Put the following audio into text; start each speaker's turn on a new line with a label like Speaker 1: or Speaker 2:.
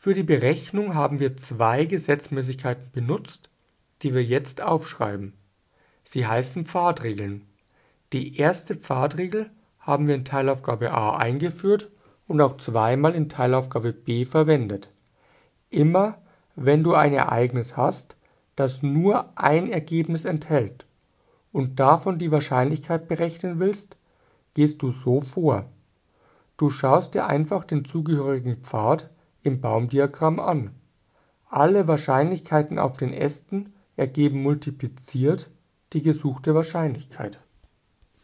Speaker 1: Für die Berechnung haben wir zwei Gesetzmäßigkeiten benutzt, die wir jetzt aufschreiben. Sie heißen Pfadregeln. Die erste Pfadregel haben wir in Teilaufgabe A eingeführt und auch zweimal in Teilaufgabe B verwendet. Immer, wenn du ein Ereignis hast, das nur ein Ergebnis enthält und davon die Wahrscheinlichkeit berechnen willst, gehst du so vor. Du schaust dir einfach den zugehörigen Pfad im Baumdiagramm an. Alle Wahrscheinlichkeiten auf den Ästen ergeben multipliziert die gesuchte Wahrscheinlichkeit.